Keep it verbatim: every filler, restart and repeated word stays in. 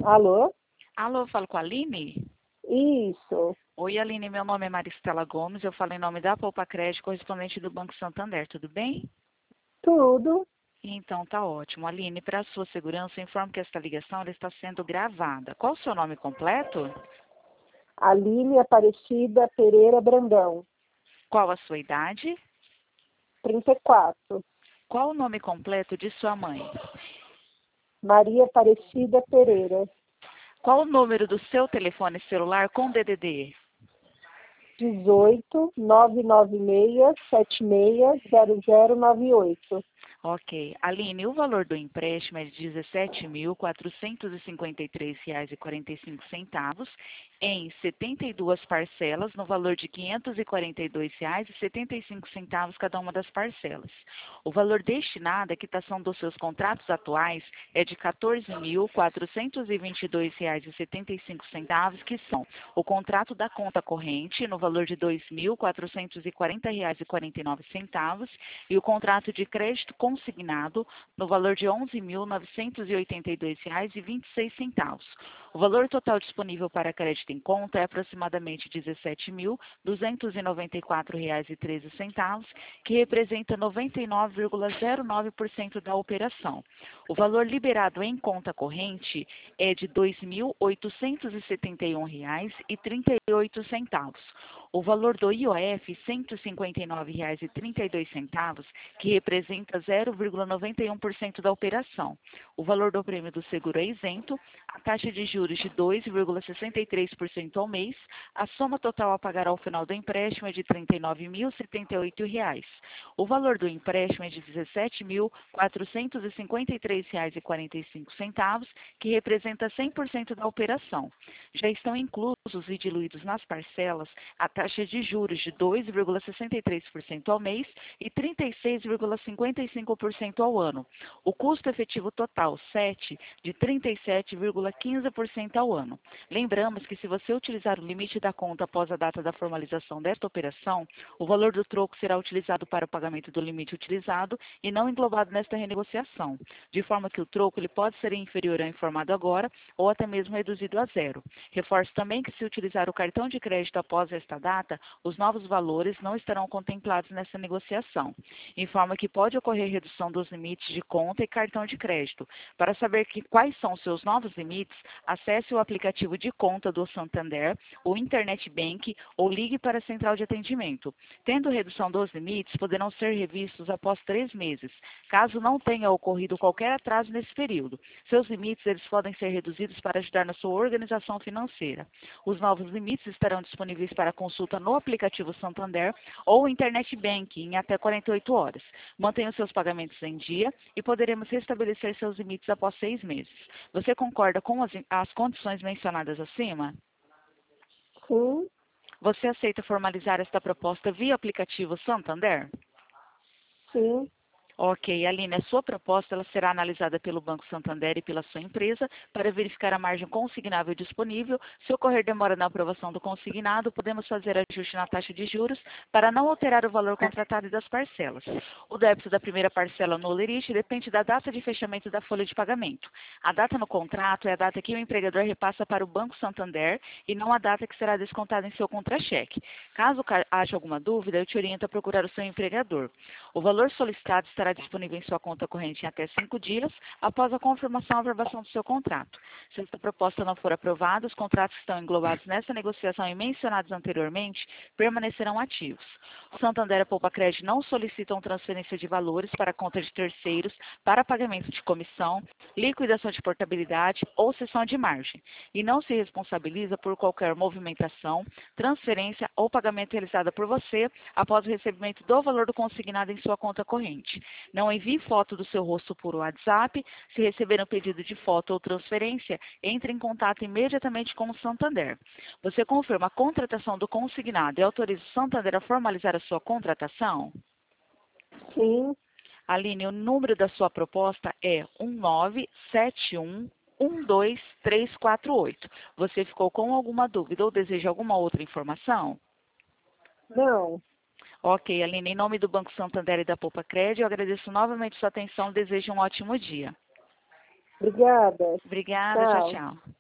Alô? Alô, falo com a Aline? Isso. Oi, Aline, meu nome é Maristela Gomes, eu falo em nome da Poupa Crédito, correspondente do Banco Santander, tudo bem? Tudo. Então, tá ótimo. Aline, para a sua segurança, eu informo que esta ligação ela está sendo gravada. Qual o seu nome completo? Aline Aparecida Pereira Brandão, Qual a sua idade? trinta e quatro. Qual o nome completo de sua mãe? Maria Aparecida Pereira, Qual o número do seu telefone celular com D D D? dezoito, nove nove seis, sete seis, zero zero nove oito. Ok. Aline, o valor do empréstimo é de dezessete mil quatrocentos e cinquenta e três reais e quarenta e cinco centavos em setenta e duas parcelas no valor de quinhentos e quarenta e dois reais e setenta e cinco centavos cada uma das parcelas. O valor destinado à quitação dos seus contratos atuais é de quatorze mil quatrocentos e vinte e dois reais e setenta e cinco centavos, que são o contrato da conta corrente no valor de dois mil quatrocentos e quarenta reais e quarenta e nove centavos e o contrato de crédito consignado no valor de onze mil novecentos e oitenta e dois reais e vinte e seis centavos. O valor total disponível para crédito em conta é aproximadamente dezessete mil duzentos e noventa e quatro reais e treze centavos, que representa noventa e nove vírgula zero nove por cento da operação. O valor liberado em conta corrente é de dois mil oitocentos e setenta e um reais e trinta e oito centavos. O valor do I O F, cento e cinquenta e nove reais e trinta e dois centavos, que representa zero vírgula noventa e um por cento da operação. O valor do prêmio do seguro é isento, a taxa de juros de dois vírgula sessenta e três por cento ao mês, a soma total a pagar ao final do empréstimo é de trinta e nove mil e setenta e oito reais. O valor do empréstimo é de dezessete mil quatrocentos e cinquenta e três reais e quarenta e cinco centavos, que representa cem por cento da operação. Já estão inclusos e diluídos nas parcelas a taxa de juros de dois vírgula sessenta e três por cento ao mês e trinta e seis vírgula cinquenta e cinco por cento ao ano. O custo efetivo total, sete, de trinta e sete vírgula quinze por cento ao ano. Lembramos que se você utilizar o limite da conta após a data da formalização desta operação, o valor do troco será utilizado para o pagamento do limite utilizado e não englobado nesta renegociação, de forma que o troco ele pode ser inferior ao informado agora ou até mesmo reduzido a zero. Reforço também que se utilizar o cartão de crédito após esta data, os novos valores não estarão contemplados nessa negociação. Informa que pode ocorrer redução dos limites de conta e cartão de crédito. Para saber que, quais são seus novos limites, acesse o aplicativo de conta do Santander, o Internet Bank ou ligue para a central de atendimento. Tendo redução dos limites, poderão ser revistos após três meses, caso não tenha ocorrido qualquer atraso nesse período. Seus limites eles podem ser reduzidos para ajudar na sua organização financeira. Os novos limites estarão disponíveis para consulta no aplicativo Santander ou Internet Banking em até quarenta e oito horas. Mantenha os seus pagamentos em dia e poderemos restabelecer seus limites após seis meses. Você concorda com as, as condições mencionadas acima? Sim, Você aceita formalizar esta proposta via aplicativo Santander? sim. Ok, Aline, a sua proposta ela será analisada pelo Banco Santander e pela sua empresa para verificar a margem consignável disponível. Se ocorrer demora na aprovação do consignado, podemos fazer ajuste na taxa de juros para não alterar o valor contratado das parcelas. O débito da primeira parcela no lerite depende da data de fechamento da folha de pagamento. A data no contrato é a data que o empregador repassa para o Banco Santander e não a data que será descontada em seu contra-cheque. Caso haja alguma dúvida, eu te oriento a procurar o seu empregador. O valor solicitado estará disponível em sua conta corrente em até cinco dias após a confirmação e aprovação do seu contrato. Se esta proposta não for aprovada, os contratos que estão englobados nessa negociação e mencionados anteriormente permanecerão ativos. O Santander e a Poupa Crédito não solicitam transferência de valores para conta de terceiros para pagamento de comissão, liquidação de portabilidade ou cessão de margem, e não se responsabiliza por qualquer movimentação, transferência ou pagamento realizada por você após o recebimento do valor do consignado em sua conta corrente. Não envie foto do seu rosto por WhatsApp. Se receber um pedido de foto ou transferência, entre em contato imediatamente com o Santander. Você confirma a contratação do consignado e autoriza o Santander a formalizar a sua contratação? Sim. Aline, o número da sua proposta é um nove sete um um dois três quatro oito. Você ficou com alguma dúvida ou deseja alguma outra informação? Não. Ok, Aline, em nome do Banco Santander e da Poupa Crédito, eu agradeço novamente sua atenção e desejo um ótimo dia. Obrigada. Obrigada, tchau, Tchau. tchau.